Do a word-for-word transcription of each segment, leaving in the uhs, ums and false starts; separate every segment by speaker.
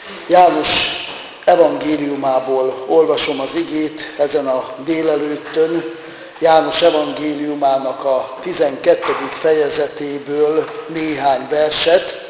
Speaker 1: János evangéliumából olvasom az igét ezen a délelőttön, János evangéliumának a tizenkettedik fejezetéből néhány verset.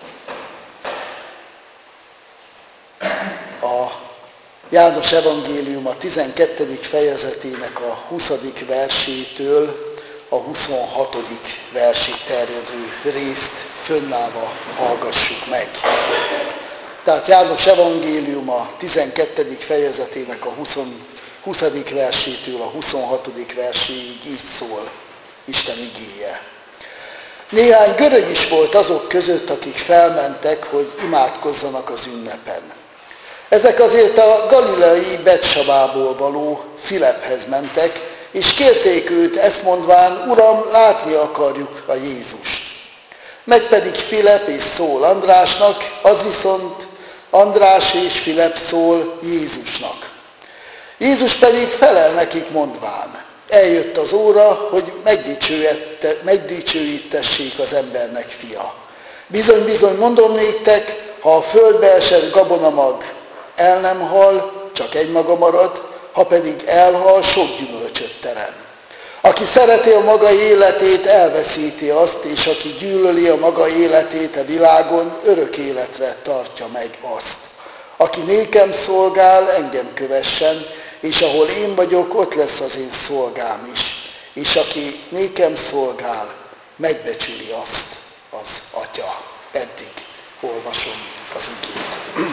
Speaker 1: A János evangélium a tizenkettedik fejezetének a huszadik versétől a huszonhatodik versig terjedő részt fönnállva hallgassuk meg. Tehát János evangélium a tizenkettedik fejezetének a huszadik versétől a huszonhatodik verséig így szól Isten igéje. Néhány görög is volt azok között, akik felmentek, hogy imádkozzanak az ünnepen. Ezek azért a galileai Betsabából való Filephez mentek, és kérték őt ezt mondván, Uram, látni akarjuk a Jézust. Meg pedig Filep és szól Andrásnak, az viszont András és Filep szól Jézusnak. Jézus pedig felel nekik mondván, eljött az óra, hogy megdicsőítessék az embernek fia. Bizony, bizony, mondom néktek, ha a földbe esett gabonamag el nem hal, csak egymaga marad, ha pedig elhal, sok gyümölcsöt terem. Aki szereti a maga életét, elveszíti azt, és aki gyűlöli a maga életét a világon, örök életre tartja meg azt. Aki nékem szolgál, engem kövessen, és ahol én vagyok, ott lesz az én szolgám is. És aki nékem szolgál, megbecsüli azt az Atya. Eddig olvasom az igét.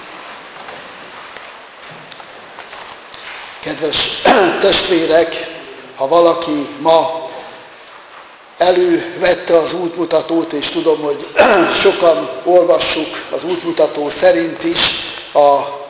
Speaker 1: Kedves testvérek, ha valaki ma elővette az útmutatót, és tudom, hogy sokan olvassuk az útmutató szerint is a,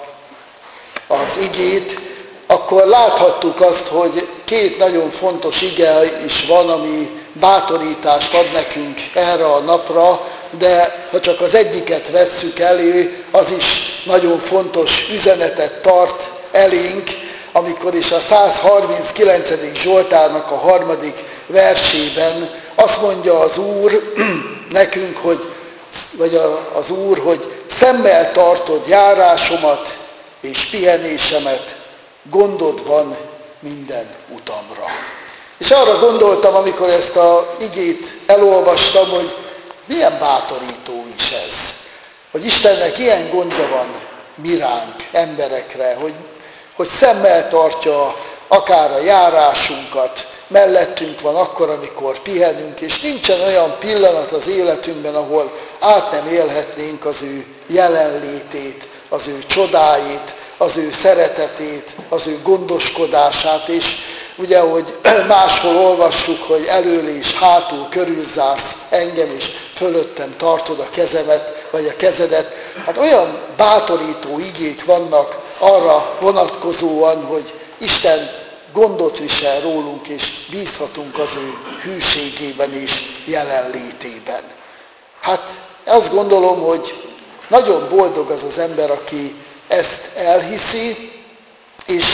Speaker 1: az igét, akkor láthattuk azt, hogy két nagyon fontos ige is van, ami bátorítást ad nekünk erre a napra, de ha csak az egyiket vesszük elő, az is nagyon fontos üzenetet tart elénk, amikor is a százharminckilencedik Zsoltárnak a harmadik versében azt mondja az Úr nekünk, hogy, vagy az Úr, hogy szemmel tartod járásomat és pihenésemet, gondod van minden utamra. És arra gondoltam, amikor ezt az igét elolvastam, hogy milyen bátorító is ez. Hogy Istennek ilyen gondja van mi ránk, emberekre, hogy hogy szemmel tartja akár a járásunkat, mellettünk van akkor, amikor pihenünk, és nincsen olyan pillanat az életünkben, ahol át nem élhetnénk az ő jelenlétét, az ő csodáit, az ő szeretetét, az ő gondoskodását, és ugye, hogy máshol olvassuk, hogy elől és hátul körülzársz engem, és fölöttem tartod a kezemet, vagy a kezedet. Hát olyan bátorító igék vannak arra vonatkozóan, hogy Isten gondot visel rólunk, és bízhatunk az ő hűségében és jelenlétében. Hát azt gondolom, hogy nagyon boldog az az ember, aki ezt elhiszi, és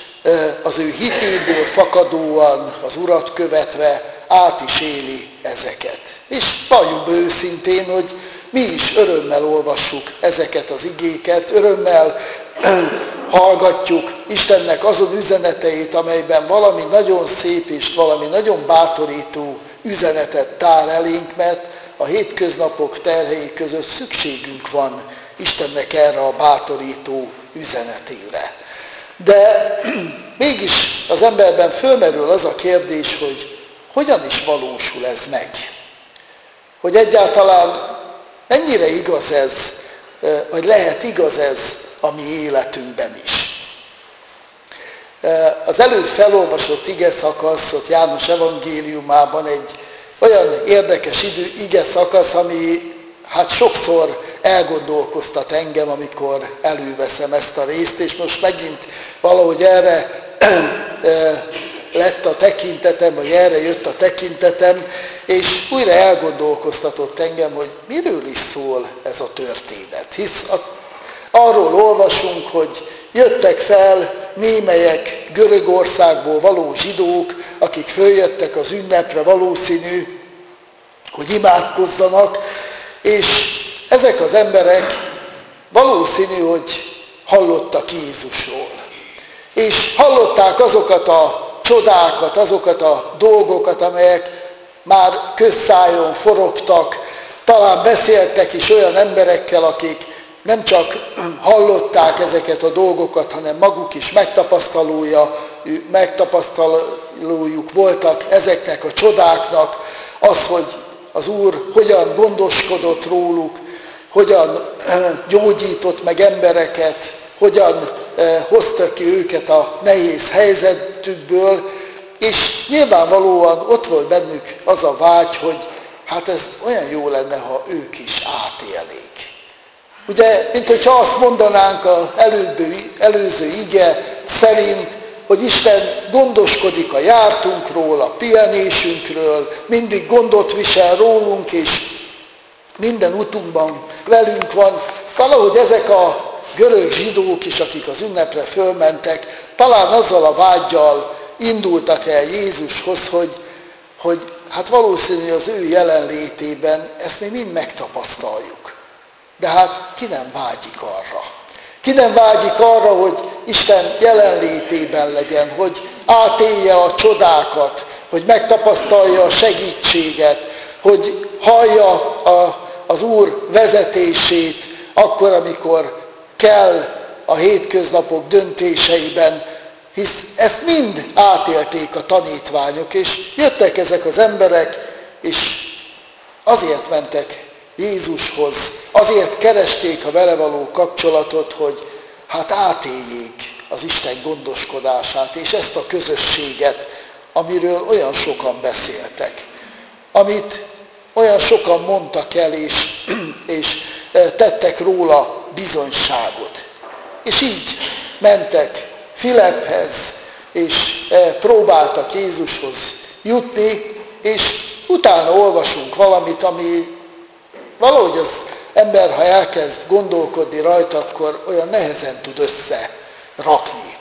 Speaker 1: az ő hitéből fakadóan, az Urat követve át is éli ezeket. És valljuk be őszintén, hogy mi is örömmel olvassuk ezeket az igéket, örömmel hallgatjuk Istennek azon üzeneteit, amelyben valami nagyon szép és valami nagyon bátorító üzenetet tár elénk, mert a hétköznapok terhei között szükségünk van Istennek erre a bátorító üzenetére. De mégis az emberben fölmerül az a kérdés, hogy hogyan is valósul ez meg? Hogy egyáltalán mennyire igaz ez, vagy lehet igaz ez a mi életünkben is. Az előbb felolvasott ige szakasz, ott János evangéliumában egy olyan érdekes idő, ige szakasz, ami hát sokszor elgondolkoztat engem, amikor előveszem ezt a részt, és most megint valahogy erre lett a tekintetem, vagy erre jött a tekintetem, és újra elgondolkoztatott engem, hogy miről is szól ez a történet. Hisz a, arról olvasunk, hogy jöttek fel némelyek Görögországból való zsidók, akik följöttek az ünnepre, valószínű, hogy imádkozzanak, és ezek az emberek valószínű, hogy hallottak Jézusról. És hallották azokat a csodákat, azokat a dolgokat, amelyek már közszájon forogtak, talán beszéltek is olyan emberekkel, akik nem csak hallották ezeket a dolgokat, hanem maguk is megtapasztalója, megtapasztalójuk voltak ezeknek a csodáknak, az, hogy az Úr hogyan gondoskodott róluk, hogyan gyógyított meg embereket, hogyan hozta ki őket a nehéz helyzetükből, és nyilvánvalóan ott volt bennük az a vágy, hogy hát ez olyan jó lenne, ha ők is átélnék. Ugye, mint hogyha azt mondanánk az előző ige szerint, hogy Isten gondoskodik a jártunkról, a pihenésünkről, mindig gondot visel rólunk, és minden utunkban velünk van. Valahogy ezek a görög zsidók is, akik az ünnepre fölmentek, talán azzal a vággyal indultak el Jézushoz, hogy, hogy hát valószínű az ő jelenlétében ezt mi mind megtapasztaljuk. De hát ki nem vágyik arra? Ki nem vágyik arra, hogy Isten jelenlétében legyen, hogy átélje a csodákat, hogy megtapasztalja a segítséget, hogy hallja a, az Úr vezetését akkor, amikor kell a hétköznapok döntéseiben, hisz ezt mind átélték a tanítványok, és jöttek ezek az emberek, és azért mentek Jézushoz, azért keresték a vele való kapcsolatot, hogy hát átéljék az Isten gondoskodását, és ezt a közösséget, amiről olyan sokan beszéltek, amit olyan sokan mondtak el, és, és tettek róla bizonyságot. És így mentek Filiphez, és próbáltak Jézushoz jutni, és utána olvasunk valamit, ami valahogy az ember, ha elkezd gondolkodni rajta, akkor olyan nehezen tud összerakni.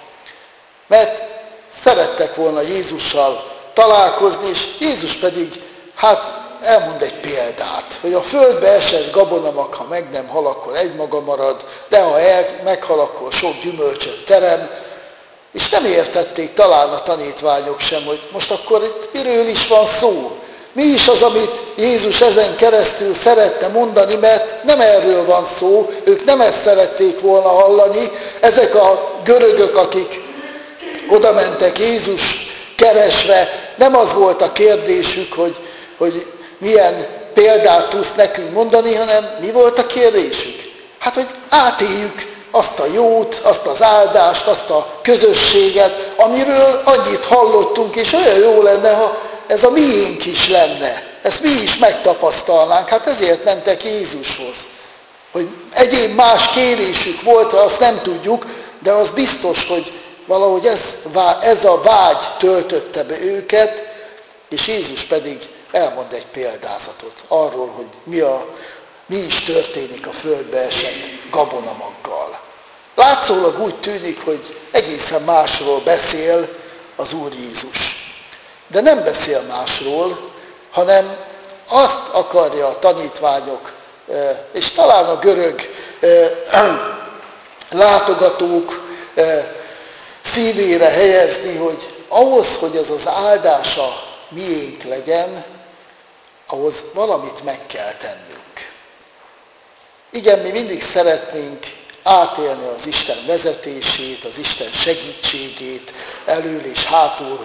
Speaker 1: Mert szerettek volna Jézussal találkozni, és Jézus pedig hát elmond egy példát, hogy a földbe esett gabonamak, ha meg nem hal, akkor egymaga marad, de ha el, meghal, akkor sok gyümölcsöt terem. És nem értették talán a tanítványok sem, hogy most akkor itt miről is van szó. Mi is az, amit Jézus ezen keresztül szeretne mondani, mert nem erről van szó, ők nem ezt szerették volna hallani. Ezek a görögök, akik oda mentek Jézus keresve, nem az volt a kérdésük, hogy, hogy milyen példát tudsz nekünk mondani, hanem mi volt a kérdésük? Hát, hogy átéljük azt a jót, azt az áldást, azt a közösséget, amiről annyit hallottunk, és olyan jó lenne, ha ez a miénk is lenne. Ezt mi is megtapasztalnánk. Hát ezért mentek Jézushoz. Hogy egyéb más kérésük volt, azt nem tudjuk, de az biztos, hogy valahogy ez, ez a vágy töltötte be őket, és Jézus pedig elmond egy példázatot arról, hogy mi, a, mi is történik a földbe esett gabonamaggal. Látszólag úgy tűnik, hogy egészen másról beszél az Úr Jézus. De nem beszél másról, hanem azt akarja a tanítványok, és talán a görög látogatók szívére helyezni, hogy ahhoz, hogy ez az áldása miénk legyen, ahhoz valamit meg kell tennünk. Igen, mi mindig szeretnénk átélni az Isten vezetését, az Isten segítségét, elől és hátul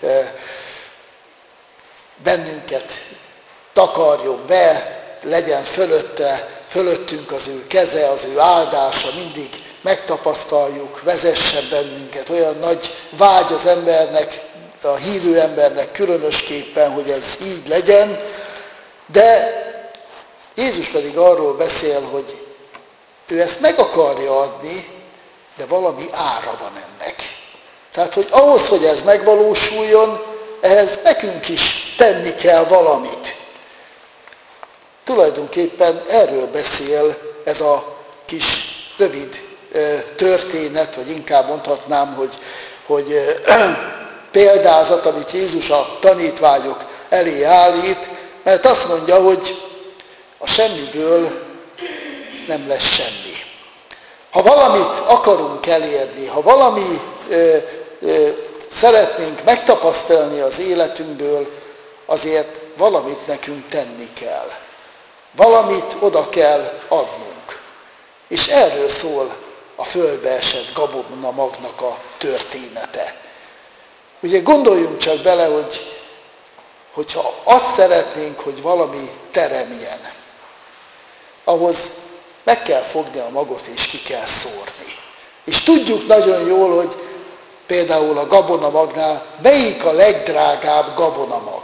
Speaker 1: bennünket takarjon be, legyen fölötte, fölöttünk az ő keze, az ő áldása, mindig megtapasztaljuk, vezessen bennünket. Olyan nagy vágy az embernek, a hívő embernek különösképpen, hogy ez így legyen, de Jézus pedig arról beszél, hogy ő ezt meg akarja adni, de valami ára van ennek. Tehát, hogy ahhoz, hogy ez megvalósuljon, ehhez nekünk is tenni kell valamit. Tulajdonképpen erről beszél ez a kis rövid történet, vagy inkább mondhatnám, hogy, hogy példázat, amit Jézus a tanítványok elé állít, mert azt mondja, hogy a semmiből nem lesz semmi. Ha valamit akarunk elérni, ha valami ö, ö, szeretnénk megtapasztalni az életünkből, azért valamit nekünk tenni kell. Valamit oda kell adnunk. És erről szól a földbe esett gabona magnak a története. Ugye gondoljunk csak bele, hogy hogyha azt szeretnénk, hogy valami teremjen, ahhoz meg kell fogni a magot és ki kell szórni. És tudjuk nagyon jól, hogy például a gabonamagnál melyik a legdrágább gabonamag?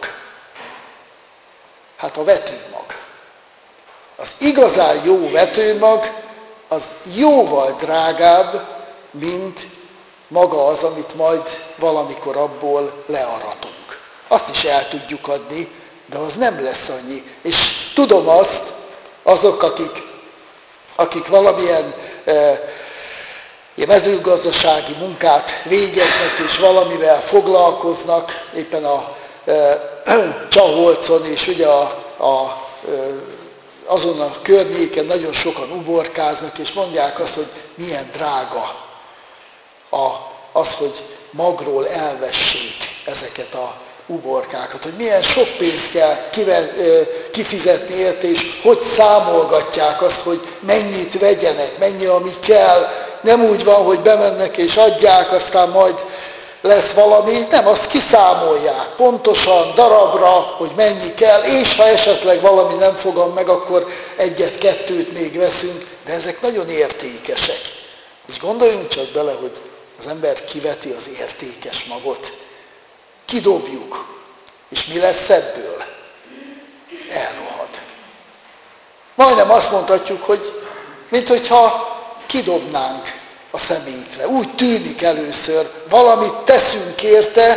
Speaker 1: Hát a vetőmag. Az igazán jó vetőmag az jóval drágább, mint maga az, amit majd valamikor abból learatunk. Azt is el tudjuk adni, de az nem lesz annyi. És tudom azt, azok, akik, akik valamilyen e, mezőgazdasági munkát végeznek, és valamivel foglalkoznak, éppen a e, Csaholcon, és ugye a, a, e, azon a környéken nagyon sokan uborkáznak, és mondják azt, hogy milyen drága a, az, hogy magról elvessék ezeket a uborkákat, hogy milyen sok pénzt kell kifizetni érte, és hogy számolgatják azt, hogy mennyit vegyenek, mennyi, ami kell. Nem úgy van, hogy bemennek és adják, aztán majd lesz valami, nem, azt kiszámolják pontosan, darabra, hogy mennyi kell, és ha esetleg valami nem fogom meg, akkor egyet-kettőt még veszünk, de ezek nagyon értékesek. És gondoljunk csak bele, hogy az ember kiveti az értékes magot, kidobjuk, és mi lesz ebből? Elrohad. Majdnem azt mondhatjuk, hogy minthogyha kidobnánk a szemétre. Úgy tűnik először, valamit teszünk érte,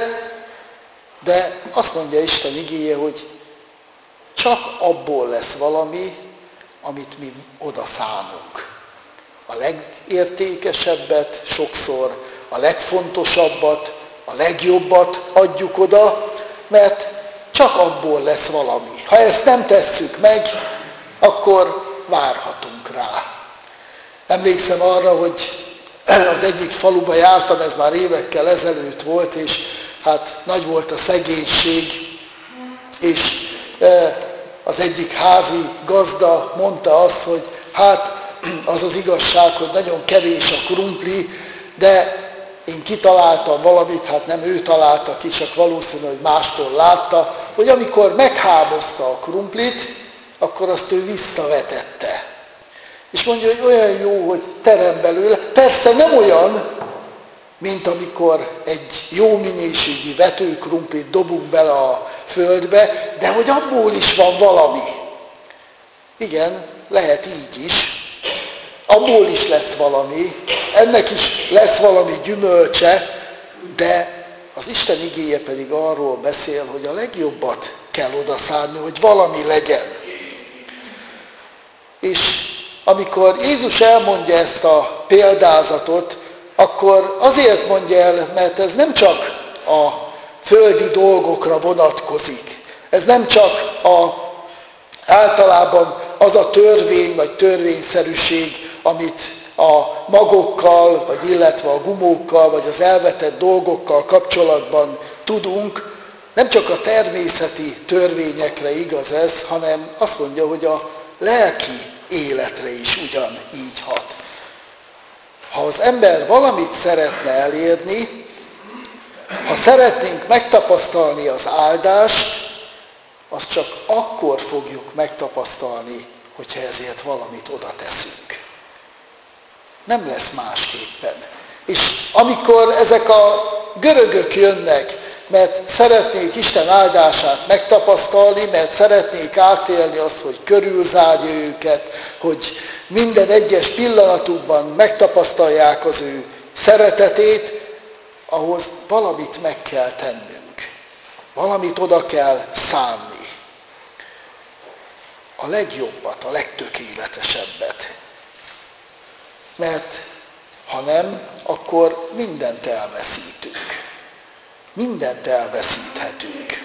Speaker 1: de azt mondja Isten igéje, hogy csak abból lesz valami, amit mi oda szánunk. A legértékesebbet sokszor, a legfontosabbat, a legjobbat adjuk oda, mert csak abból lesz valami. Ha ezt nem tesszük meg, akkor várhatunk rá. Emlékszem arra, hogy az egyik faluba jártam, ez már évekkel ezelőtt volt, és hát nagy volt a szegénység, és az egyik házi gazda mondta azt, hogy hát az az igazság, hogy nagyon kevés a krumpli, de én kitaláltam valamit, hát nem ő találta ki, csak valószínű, hogy mástól látta, hogy amikor meghámozta a krumplit, akkor azt ő visszavetette. És mondja, hogy olyan jó, hogy terem belőle. Persze nem olyan, mint amikor egy jó minőségű vetőkrumplit dobunk bele a földbe, de hogy abból is van valami. Igen, lehet így is. Abból is lesz valami, ennek is lesz valami gyümölcse, de az Isten igéje pedig arról beszél, hogy a legjobbat kell odaszánni, hogy valami legyen. És amikor Jézus elmondja ezt a példázatot, akkor azért mondja el, mert ez nem csak a földi dolgokra vonatkozik. Ez nem csak a, általában az a törvény vagy törvényszerűség, amit a magokkal, vagy illetve a gumókkal, vagy az elvetett dolgokkal kapcsolatban tudunk. Nem csak a természeti törvényekre igaz ez, hanem azt mondja, hogy a lelki életre is ugyan így hat. Ha az ember valamit szeretne elérni, ha szeretnénk megtapasztalni az áldást, azt csak akkor fogjuk megtapasztalni, hogyha ezért valamit oda teszünk. Nem lesz másképpen. És amikor ezek a görögök jönnek, mert szeretnék Isten áldását megtapasztalni, mert szeretnék átélni azt, hogy körülzárja őket, hogy minden egyes pillanatukban megtapasztalják az ő szeretetét, ahhoz valamit meg kell tennünk. Valamit oda kell szánni. A legjobbat, a legtökéletesebbet. Mert ha nem, akkor mindent elveszítünk. Mindent elveszíthetünk.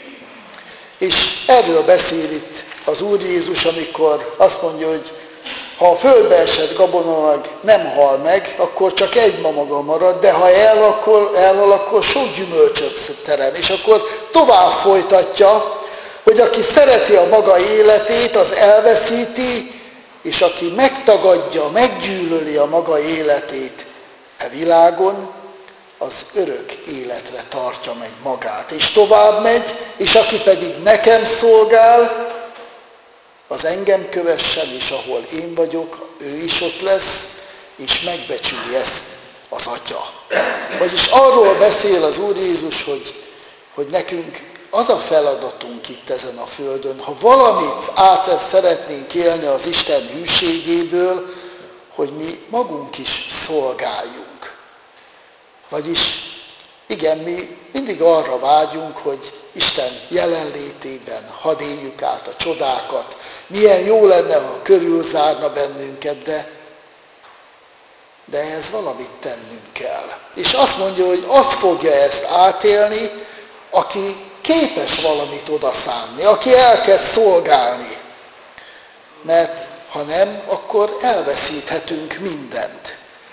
Speaker 1: És erről beszél itt az Úr Jézus, amikor azt mondja, hogy Ha a földbe esett gabonamag nem hal meg, akkor csak egy mamaga marad, de ha el, akkor, elhal, akkor sok gyümölcsöt terem. És akkor tovább folytatja, hogy aki szereti a maga életét, az elveszíti, és aki megtagadja, meggyűlöli a maga életét e világon, az örök életre tartja meg magát. És tovább megy, és aki pedig nekem szolgál, az engem kövessen, és ahol én vagyok, ő is ott lesz, és megbecsüli ezt az Atya. Vagyis arról beszél az Úr Jézus, hogy, hogy nekünk az a feladatunk itt ezen a földön, ha valamit át szeretnénk élni az Isten hűségéből, hogy mi magunk is szolgáljunk. Vagyis igen, mi mindig arra vágyunk, hogy Isten jelenlétében hadd éljük át a csodákat. Milyen jó lenne, ha körülzárna bennünket, de, de ehhez valamit tennünk kell. És azt mondja, hogy azt fogja ezt átélni, aki képes valamit odaszánni, aki elkezd szolgálni. Mert ha nem, akkor elveszíthetünk mindent.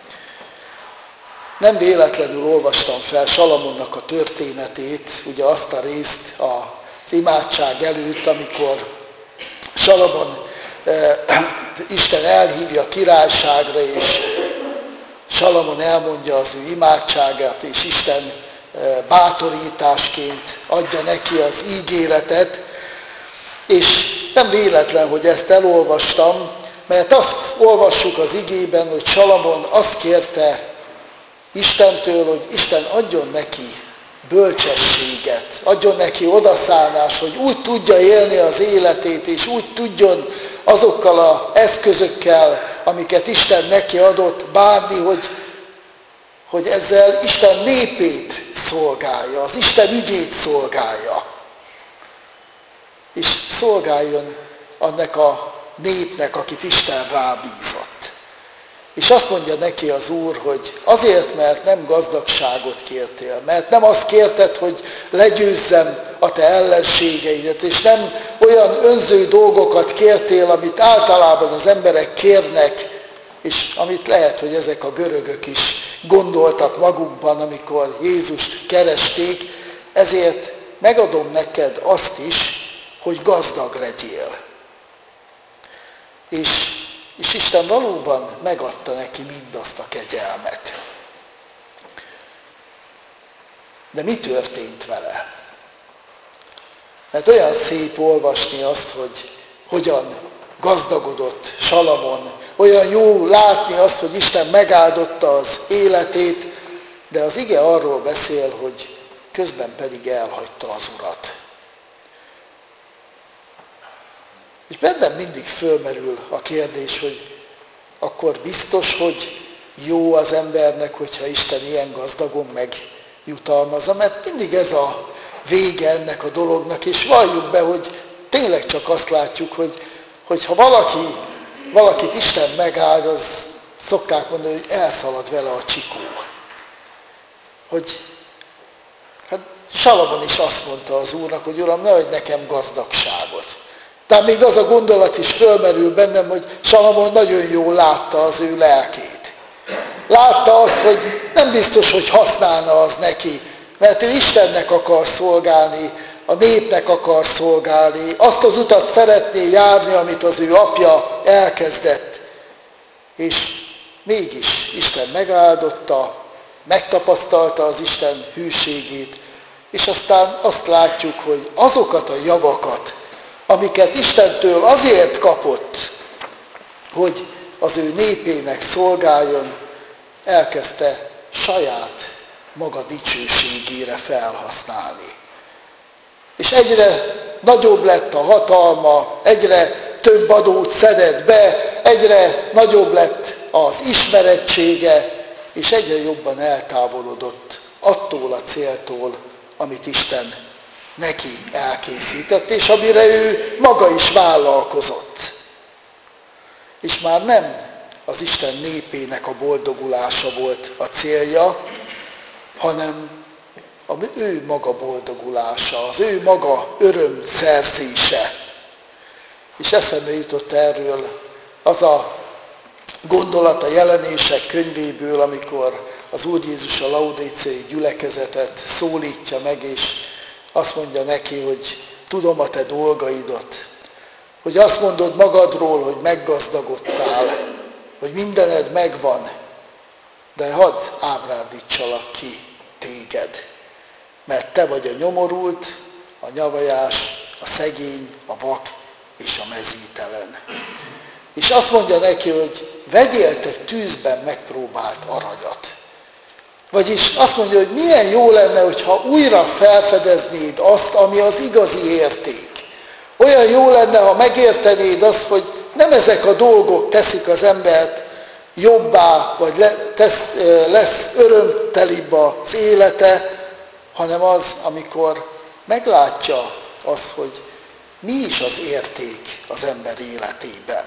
Speaker 1: Nem véletlenül olvastam fel Salamonnak a történetét, ugye azt a részt az imádság előtt, amikor Salamon eh, Isten elhívja királyságra, és Salamon elmondja az ő imádságát, és Isten eh, bátorításként adja neki az ígéretet, és nem véletlen, hogy ezt elolvastam, mert azt olvassuk az igében, hogy Salamon azt kérte Istentől, hogy Isten adjon neki bölcsességet, adjon neki odaszállás, hogy úgy tudja élni az életét, és úgy tudjon azokkal az eszközökkel, amiket Isten neki adott, bánni, hogy, hogy ezzel Isten népét szolgálja, az Isten ügyét szolgálja. És szolgáljon annak a népnek, akit Isten rábízott. És azt mondja neki az Úr, hogy azért, mert nem gazdagságot kértél, mert nem azt kérted, hogy legyőzzem a te ellenségeidet, és nem olyan önző dolgokat kértél, amit általában az emberek kérnek, és amit lehet, hogy ezek a görögök is gondoltak magukban, amikor Jézust keresték, ezért megadom neked azt is, hogy gazdag legyél. És És Isten valóban megadta neki mindazt a kegyelmet. De mi történt vele? Mert olyan szép olvasni azt, hogy hogyan gazdagodott Salamon, olyan jó látni azt, hogy Isten megáldotta az életét, de az ige arról beszél, hogy közben pedig elhagyta az Urat. És bennem mindig fölmerül a kérdés, hogy akkor biztos, hogy jó az embernek, hogyha Isten ilyen gazdagon megjutalmazza, mert mindig ez a vége ennek a dolognak, és valljuk be, hogy tényleg csak azt látjuk, hogy, hogy ha valaki, valakit Isten megáld, az szokták mondani, hogy elszalad vele a csikó. Hogy hát Salamon is azt mondta az Úrnak, hogy Uram, ne adj nekem gazdagságot. Tehát még az a gondolat is fölmerül bennem, hogy Salamon nagyon jól látta az ő lelkét. Látta azt, hogy nem biztos, hogy használna az neki, mert ő Istennek akar szolgálni, a népnek akar szolgálni, azt az utat szeretné járni, amit az ő apja elkezdett. És mégis Isten megáldotta, megtapasztalta az Isten hűségét, és aztán azt látjuk, hogy azokat a javakat, amiket Istentől azért kapott, hogy az ő népének szolgáljon, elkezdte saját maga dicsőségére felhasználni. És egyre nagyobb lett a hatalma, egyre több adót szedett be, egyre nagyobb lett az ismerettsége, és egyre jobban eltávolodott attól a céltól, amit Isten neki elkészített, és amire ő maga is vállalkozott. És már nem az Isten népének a boldogulása volt a célja, hanem az ő maga boldogulása, az ő maga örömszerzése. És eszembe jutott erről az a gondolat a Jelenések könyvéből, amikor az Úr Jézus a laudéciai gyülekezetet szólítja meg, és azt mondja neki, hogy tudom a te dolgaidat, hogy azt mondod magadról, hogy meggazdagodtál, hogy mindened megvan, de hadd ábrándítsalak ki téged, mert te vagy a nyomorult, a nyavajás, a szegény, a vak és a mezítelen. És azt mondja neki, hogy vegyél te tűzben megpróbált aranyat. Vagyis azt mondja, hogy milyen jó lenne, hogyha újra felfedeznéd azt, ami az igazi érték. Olyan jó lenne, ha megértenéd azt, hogy nem ezek a dolgok teszik az embert jobbá, vagy le, tesz, lesz örömtelibb az élete, hanem az, amikor meglátja azt, hogy mi is az érték az ember életében.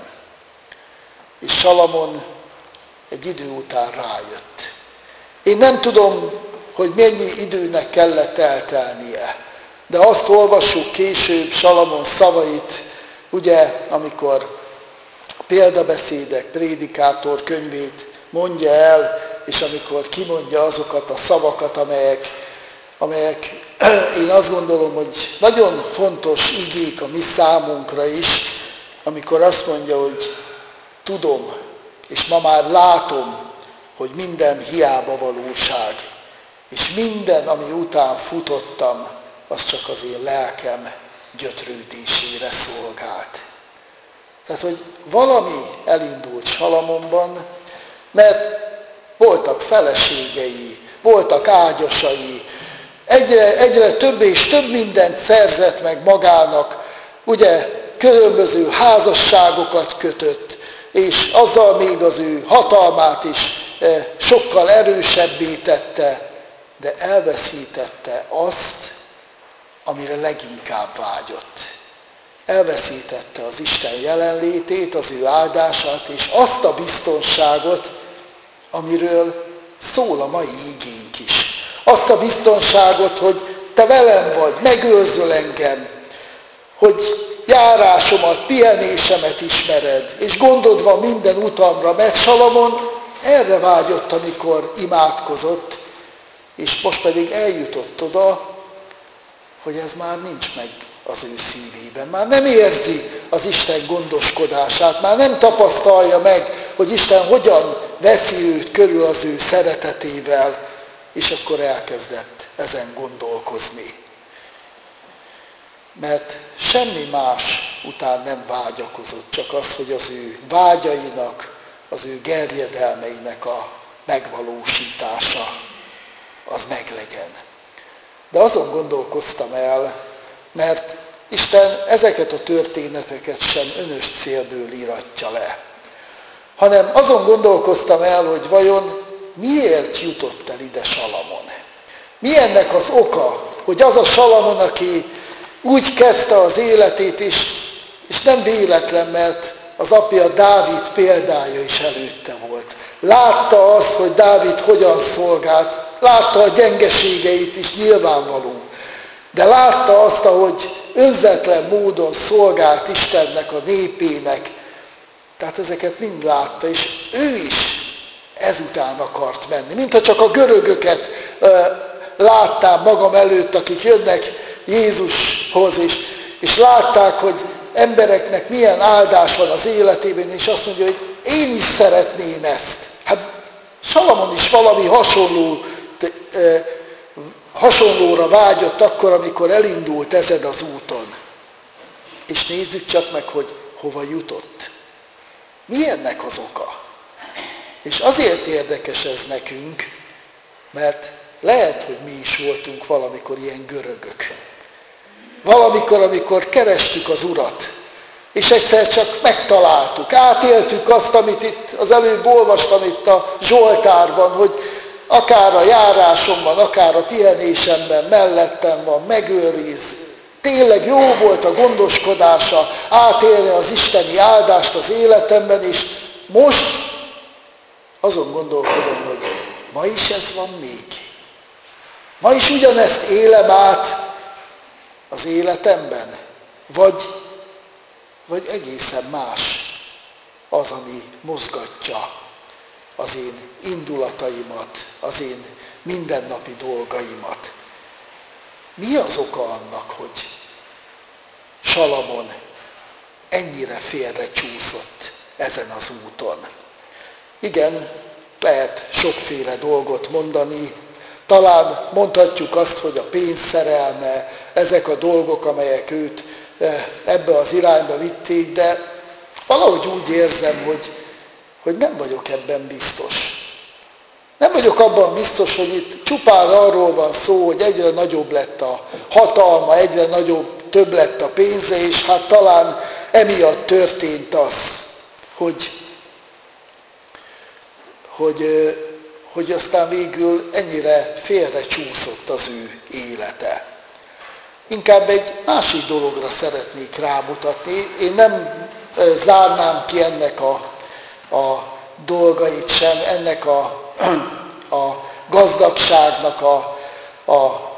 Speaker 1: És Salamon egy idő után rájött. Én nem tudom, hogy mennyi időnek kellett eltelnie, de azt olvassuk később Salamon szavait, ugye, amikor példabeszédek, prédikátor könyvét mondja el, és amikor kimondja azokat a szavakat, amelyek, amelyek én azt gondolom, hogy nagyon fontos igék a mi számunkra is, amikor azt mondja, hogy tudom, és ma már látom, hogy minden hiába valóság, és minden, ami után futottam, az csak az én lelkem gyötrődésére szolgált. Tehát, hogy valami elindult Salamonban, mert voltak feleségei, voltak ágyasai, egyre, egyre több és több mindent szerzett meg magának, ugye különböző házasságokat kötött, és azzal még az ő hatalmát is sokkal erősebbé tette, de elveszítette azt, amire leginkább vágyott. Elveszítette az Isten jelenlétét, az ő áldását, és azt a biztonságot, amiről szól a mai igénk is. Azt a biztonságot, hogy te velem vagy, megőrzöl engem, hogy járásomat, pihenésemet ismered, és gondod van minden utamra, mert Salamon erre vágyott, amikor imádkozott, és most pedig eljutott oda, hogy ez már nincs meg az ő szívében. Már nem érzi az Isten gondoskodását, már nem tapasztalja meg, hogy Isten hogyan veszi őt körül az ő szeretetével, és akkor elkezdett ezen gondolkozni. Mert semmi más után nem vágyakozott, csak az, hogy az ő vágyainak, az ő gerjedelmeinek a megvalósítása az meglegyen. De azon gondolkoztam el, mert Isten ezeket a történeteket sem önös célből íratja le, hanem azon gondolkoztam el, hogy vajon miért jutott el ide Salamon. Mi ennek az oka, hogy az a Salamon, aki úgy kezdte az életét, és, és nem véletlen, mert az apja Dávid példája is előtte volt. Látta azt, hogy Dávid hogyan szolgált, látta a gyengeségeit is nyilvánvaló, de látta azt, ahogy önzetlen módon szolgált Istennek, a népének. Tehát ezeket mind látta, és ő is ezután akart menni. Mintha csak a görögöket uh, láttam magam előtt, akik jönnek Jézushoz, és, és látták, hogy embereknek milyen áldás van az életében, és azt mondja, hogy én is szeretném ezt. Hát Salamon is valami hasonló, uh, hasonlóra vágyott akkor, amikor elindult ezen az úton. És nézzük csak meg, hogy hova jutott. Mi ennek az oka? És azért érdekes ez nekünk, mert lehet, hogy mi is voltunk valamikor ilyen görögök. Valamikor, amikor kerestük az Urat, és egyszer csak megtaláltuk, átéltük azt, amit itt az előbb olvastam itt a Zsoltárban, hogy akár a járásomban, akár a pihenésemben mellettem van, megőriz. Tényleg jó volt a gondoskodása, átélni az isteni áldást az életemben, és most azon gondolkodom, hogy ma is ez van még. Ma is ugyanezt élem át az életemben, vagy, vagy egészen más az, ami mozgatja az én indulataimat, az én mindennapi dolgaimat. Mi az oka annak, hogy Salamon ennyire félre csúszott ezen az úton? Igen, lehet sokféle dolgot mondani. Talán mondhatjuk azt, hogy a pénz szerelme, ezek a dolgok, amelyek őt ebbe az irányba vitték, de valahogy úgy érzem, hogy, hogy nem vagyok ebben biztos. Nem vagyok abban biztos, hogy itt csupán arról van szó, hogy egyre nagyobb lett a hatalma, egyre nagyobb, több lett a pénze, és hát talán emiatt történt az, hogy, hogy, hogy aztán végül ennyire félre csúszott az ő élete. Inkább egy másik dologra szeretnék rámutatni. Én nem zárnám ki ennek a, a dolgait sem, ennek a, a gazdagságnak a, a,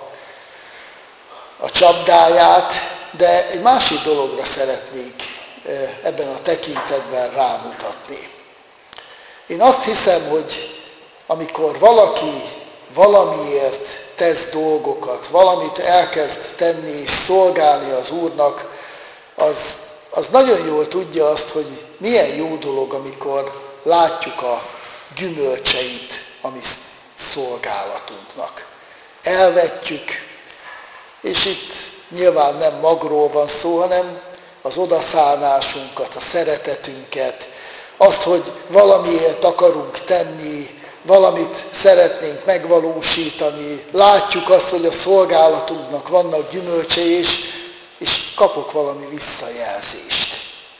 Speaker 1: a csapdáját, de egy másik dologra szeretnék ebben a tekintetben rámutatni. Én azt hiszem, hogy amikor valaki valamiért tesz dolgokat, valamit elkezd tenni és szolgálni az Úrnak, az, az nagyon jól tudja azt, hogy milyen jó dolog, amikor látjuk a gyümölcseit a mi szolgálatunknak. Elvetjük, és itt nyilván nem magról van szó, hanem az odaszállnásunkat, a szeretetünket, azt, hogy valamiért akarunk tenni, valamit szeretnénk megvalósítani, látjuk azt, hogy a szolgálatunknak vannak gyümölcsei, és, és kapok valami visszajelzést.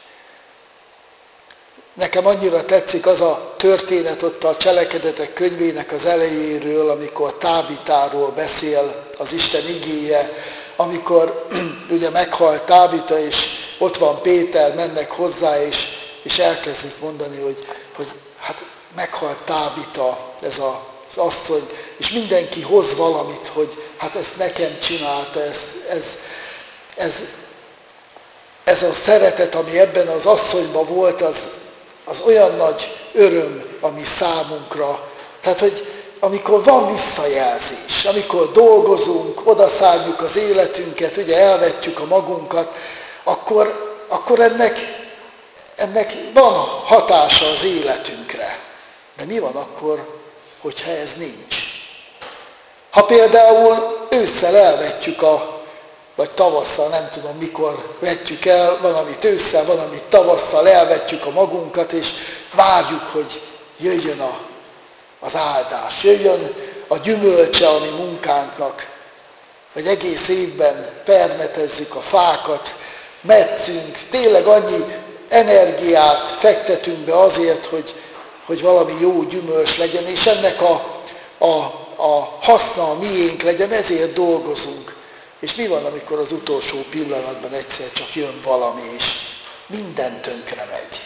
Speaker 1: Nekem annyira tetszik az a történet ott a Cselekedetek könyvének az elejéről, amikor Tábitáról beszél az Isten igéje, amikor ugye meghalt Tábita, és ott van Péter, mennek hozzá, és, és elkezdik mondani, hogy, hogy hát meghalt Tábita, ez a, az asszony, és mindenki hoz valamit, hogy hát ezt nekem csinálta, ez, ez, ez, ez a szeretet, ami ebben az asszonyban volt, az, az olyan nagy öröm, ami számunkra. Tehát, hogy amikor van visszajelzés, amikor dolgozunk, odaszálljuk az életünket, ugye elvetjük a magunkat, akkor, akkor ennek, ennek van hatása az életünkre. De mi van akkor, hogyha ez nincs? Ha például ősszel elvetjük a, vagy tavasszal, nem tudom mikor vetjük el, van, amit ősszel, van, amit tavasszal elvetjük a magunkat, és várjuk, hogy jöjjön a, az áldás, jöjjön a gyümölcse a mi munkánknak, vagy egész évben permetezzük a fákat, metszünk, tényleg annyi energiát fektetünk be azért, hogy, hogy valami jó gyümölcs legyen, és ennek a, a, a haszna a miénk legyen, ezért dolgozunk. És mi van, amikor az utolsó pillanatban egyszer csak jön valami, és minden tönkre megy?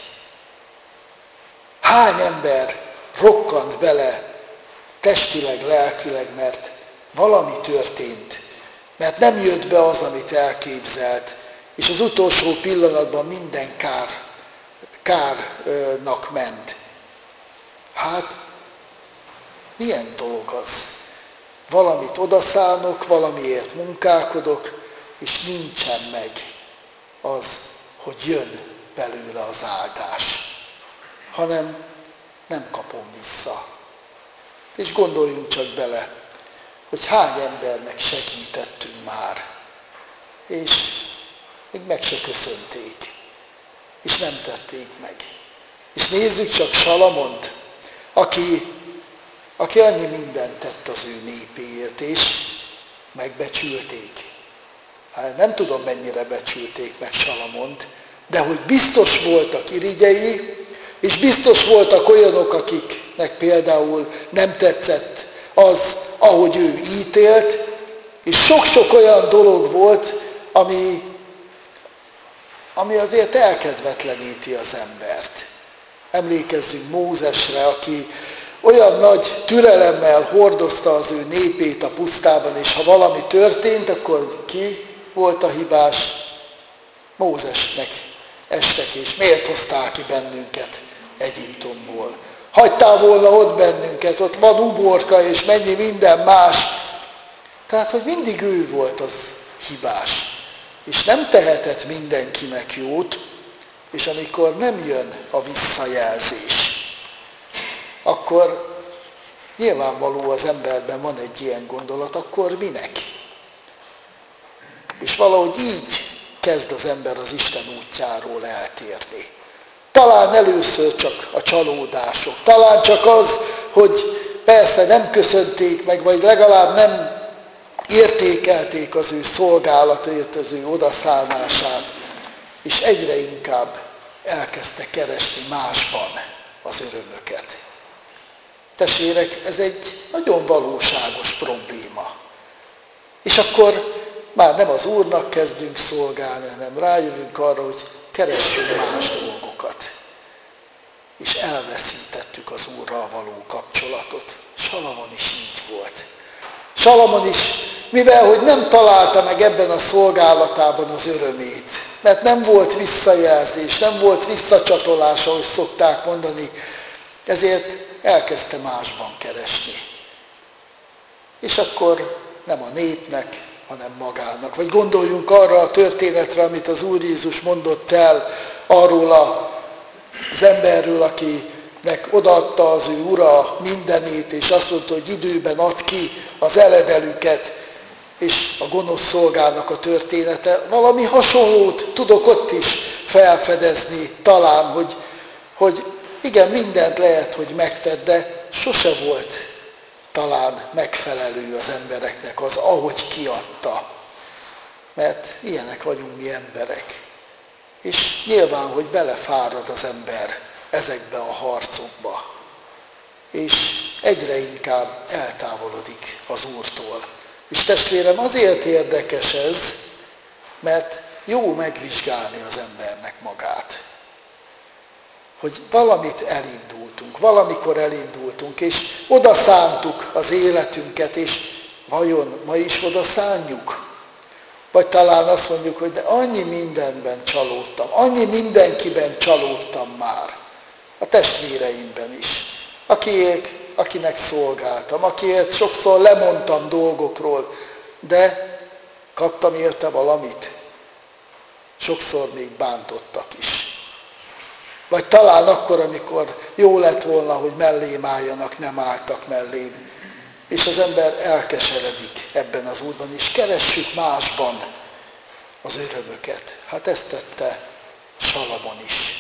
Speaker 1: Hány ember rokkant bele testileg, lelkileg, mert valami történt, mert nem jött be az, amit elképzelt, és az utolsó pillanatban minden kár, kárnak ment. Hát, milyen dolog az? Valamit odaszánok, valamiért munkálkodok, és nincsen meg az, hogy jön belőle az áldás, hanem nem kapom vissza. És gondoljunk csak bele, hogy hány embernek segítettünk már, és még meg se köszönték, és nem tették meg. És nézzük csak Salamont, aki, aki annyi mindent tett az ő népéért, és megbecsülték. Hát nem tudom, mennyire becsülték meg Salamont, de hogy biztos voltak irigyei, és biztos voltak olyanok, akiknek például nem tetszett az, ahogy ő ítélt, és sok-sok olyan dolog volt, ami, ami azért elkedvetleníti az embert. Emlékezzünk Mózesre, aki olyan nagy türelemmel hordozta az ő népét a pusztában, és ha valami történt, akkor ki volt a hibás? Mózesnek estek, és miért hoztál ki bennünket Egyiptomból? Hagytál volna ott bennünket, ott van uborka, és mennyi minden más. Tehát, hogy mindig ő volt az hibás. És nem tehetett mindenkinek jót, és amikor nem jön a visszajelzés, akkor nyilvánvaló az emberben van egy ilyen gondolat, akkor minek? És valahogy így kezd az ember az Isten útjáról eltérni. Talán először csak a csalódások, talán csak az, hogy persze nem köszönték meg, vagy legalább nem értékelték az ő szolgálatát, az ő odaszállását, és egyre inkább elkezdte keresni másban az örömöket. Testvérek, ez egy nagyon valóságos probléma. És akkor már nem az Úrnak kezdünk szolgálni, hanem rájövünk arra, hogy keressünk más dolgokat. És elveszítettük az Úrral való kapcsolatot. Salamon is így volt. Salamon is, mivel hogy nem találta meg ebben a szolgálatában az örömét, mert nem volt visszajelzés, nem volt visszacsatolás, ahogy szokták mondani, ezért elkezdte másban keresni. És akkor nem a népnek, hanem magának. Vagy gondoljunk arra a történetre, amit az Úr Jézus mondott el arról az emberről, akinek odaadta az ő ura mindenét, és azt mondta, hogy időben ad ki az eledelüket, és a gonosz szolgának a története. Valami hasonlót tudok ott is felfedezni talán, hogy, hogy igen, mindent lehet, hogy megtett, de sose volt talán megfelelő az embereknek az, ahogy kiadta. Mert ilyenek vagyunk mi emberek. És nyilván, hogy belefárad az ember ezekbe a harcokba. És egyre inkább eltávolodik az Úrtól. És testvérem, azért érdekes ez, mert jó megvizsgálni az embernek magát. Hogy valamit elindultunk, valamikor elindultunk, és oda szántuk az életünket, és vajon ma is oda szánjuk? Vagy talán azt mondjuk, hogy de annyi mindenben csalódtam, annyi mindenkiben csalódtam már. A testvéreimben is. Akiért, akinek szolgáltam, akiért sokszor lemondtam dolgokról, de kaptam érte valamit. Sokszor még bántottak is. Vagy talán akkor, amikor jó lett volna, hogy mellém álljanak, nem álltak mellém. És az ember elkeseredik ebben az útban, és keressük másban az örömöket. Hát ezt tette Salamon is.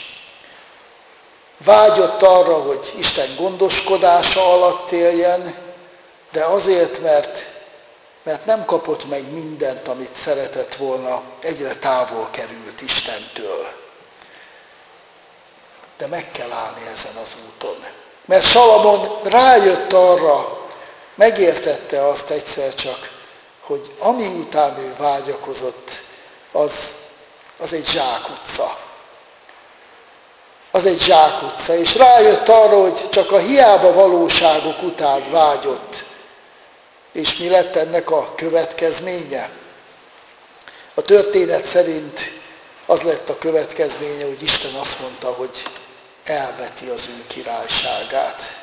Speaker 1: Vágyott arra, hogy Isten gondoskodása alatt éljen, de azért, mert, mert nem kapott meg mindent, amit szeretett volna, egyre távol került Istentől. De meg kell állni ezen az úton. Mert Salamon rájött arra, megértette azt egyszer csak, hogy ami után ő vágyakozott, az, az egy zsákutca. Az egy zsákutca, és rájött arra, hogy csak a hiába valóságok után vágyott. És mi lett ennek a következménye? A történet szerint az lett a következménye, hogy Isten azt mondta, hogy elveti az ő királyságát.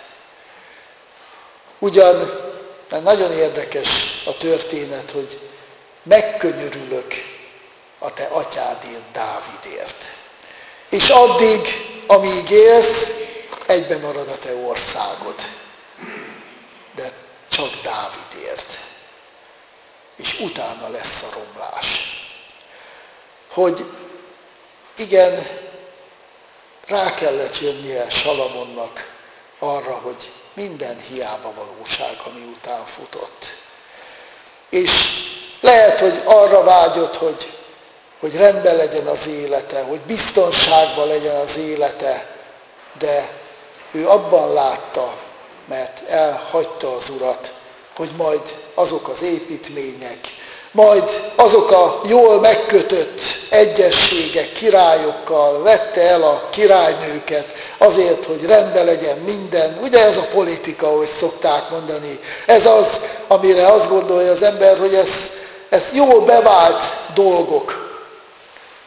Speaker 1: Ugyan, mert nagyon érdekes a történet, hogy megkönyörülök a te atyádért, Dávidért. És addig, amíg élsz, egyben marad a te országod. De csak Dávidért. És utána lesz a romlás. Hogy igen, rá kellett jönnie Salamonnak arra, hogy minden hiába valóság, ami után futott. És lehet, hogy arra vágyott, hogy, hogy rendben legyen az élete, hogy biztonságban legyen az élete, de ő abban látta, mert elhagyta az Urat, hogy majd azok az építmények, majd azok a jól megkötött egyességek királyokkal vette el a királynőket azért, hogy rendben legyen minden. Ugye ez a politika, ahogy szokták mondani. Ez az, amire azt gondolja az ember, hogy ez, ez jól bevált dolgok.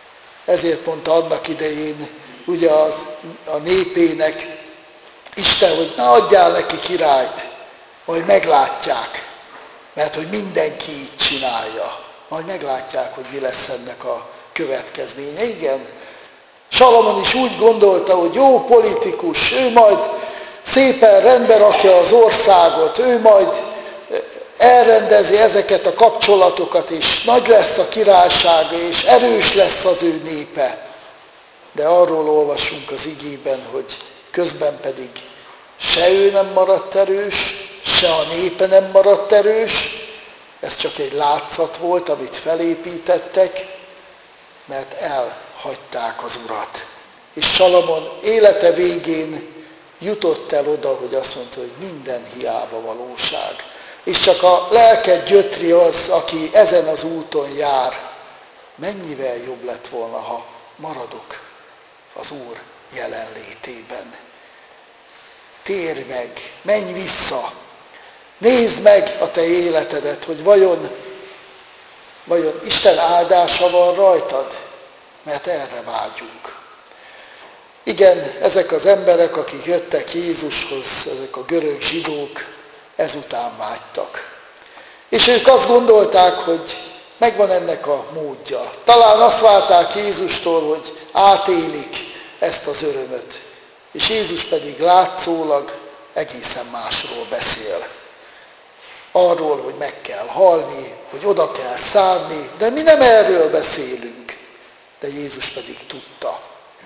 Speaker 1: Ezért mondta annak idején ugye az, a népének Isten, hogy ne adjál neki királyt, majd meglátják, mert hogy mindenki így csinálja. Majd meglátják, hogy mi lesz ennek a következménye. Igen, Salamon is úgy gondolta, hogy jó politikus, ő majd szépen rendbe rakja az országot, ő majd elrendezi ezeket a kapcsolatokat, és nagy lesz a királysága, és erős lesz az ő népe. De arról olvasunk az igében, hogy közben pedig se ő nem maradt erős, se a népe nem maradt erős, ez csak egy látszat volt, amit felépítettek, mert elhagyták az Urat. És Salamon élete végén jutott el oda, hogy azt mondta, hogy minden hiába valóság. És csak a lelked gyötri az, aki ezen az úton jár. Mennyivel jobb lett volna, ha maradok az Úr jelenlétében. Térj meg, menj vissza, nézd meg a te életedet, hogy vajon, vajon Isten áldása van rajtad, mert erre vágyunk. Igen, ezek az emberek, akik jöttek Jézushoz, ezek a görög zsidók, ezután vágytak. És ők azt gondolták, hogy megvan ennek a módja. Talán azt várták Jézustól, hogy átélik ezt az örömöt. És Jézus pedig látszólag egészen másról beszél. Arról, hogy meg kell halni, hogy oda kell szállni, de mi nem erről beszélünk. De Jézus pedig tudta.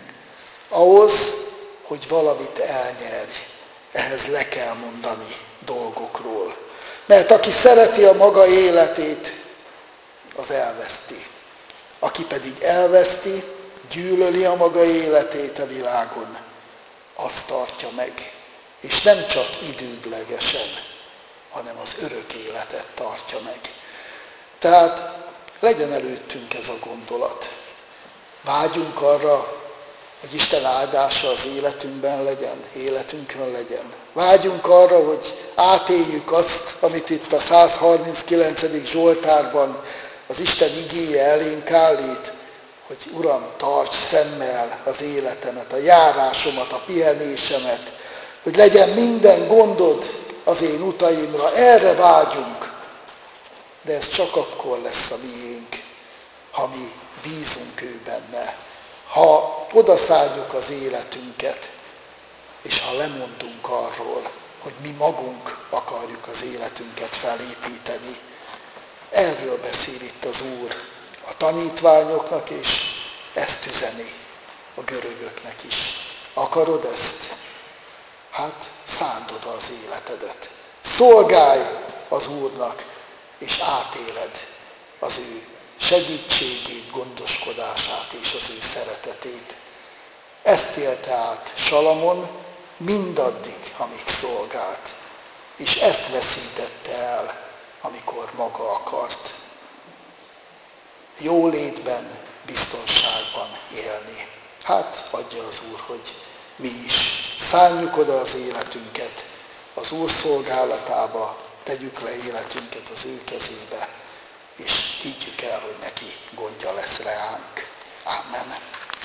Speaker 1: Ahhoz, hogy valamit elnyerj, ehhez le kell mondani dolgokról. Mert aki szereti a maga életét, az elveszti. Aki pedig elveszti, gyűlöli a maga életét a világon, azt tartja meg. És nem csak időglegesen, hanem az örök életet tartja meg. Tehát legyen előttünk ez a gondolat. Vágyunk arra, hogy Isten áldása az életünkben legyen, életünkön legyen. Vágyunk arra, hogy átéljük azt, amit itt a százharminckilencedik Zsoltárban az Isten igéje elénk állít, hogy Uram, tarts szemmel az életemet, a járásomat, a pihenésemet, hogy legyen minden gondod az én utaimra. Erre vágyunk. De ez csak akkor lesz a miénk, ha mi bízunk ő benne. Ha odaszálljuk az életünket, és ha lemondunk arról, hogy mi magunk akarjuk az életünket felépíteni. Erről beszél itt az Úr a tanítványoknak, és ezt üzeni a görögöknek is. Akarod ezt? Hát szánd oda az életedet. Szolgálj az Úrnak, és átéled az ő segítségét, gondoskodását és az ő szeretetét. Ezt élte át Salamon mindaddig, amíg szolgált. És ezt veszítette el, amikor maga akart. Jólétben, biztonságban élni. Hát adja az Úr, hogy mi is szálljuk oda az életünket az Úr szolgálatába, tegyük le életünket az ő kezébe, és higgyük el, hogy neki gondja lesz reánk. Amen.